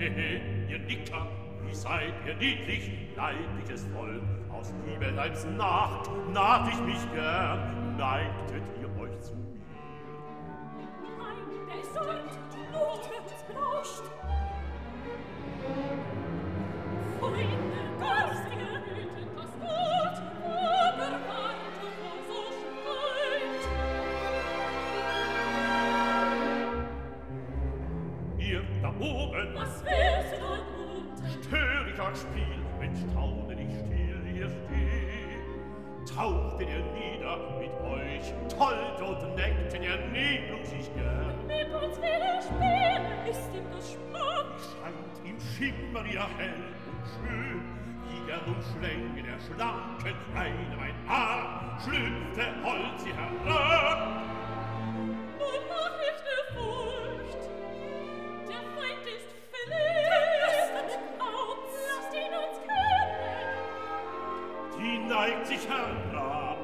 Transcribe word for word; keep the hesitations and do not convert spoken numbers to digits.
Hehe, ihr Nicker, wie seid ihr niedlich, leibliches Volk, aus Liebeleibs Nacht naht ich mich gern, neigtet ihr euch zu mir. Nein, der ist dort, Blut wird's belauscht. Freunde, garstige, hütet das Gut, aber warte vor so Streit. Ihr da oben, Was willst du dort unten? stör ich euch Spiel, wenn staune ich still hier steh. Tauchtet ihr nieder mit euch, tollt und neckten ihr Nebelung sich gern. Mit uns will er spielen, ist ihm das Schmuck. Scheint im Schimmer ihr hell und schön, wie gern umschlänge der schlanken Kleine mein Arm, schlüpfte hold sie herab. Nun mach ich dir Furcht, der Feind ist verlegt. Aus, lasst ihn uns kennen. Die neigt sich herab,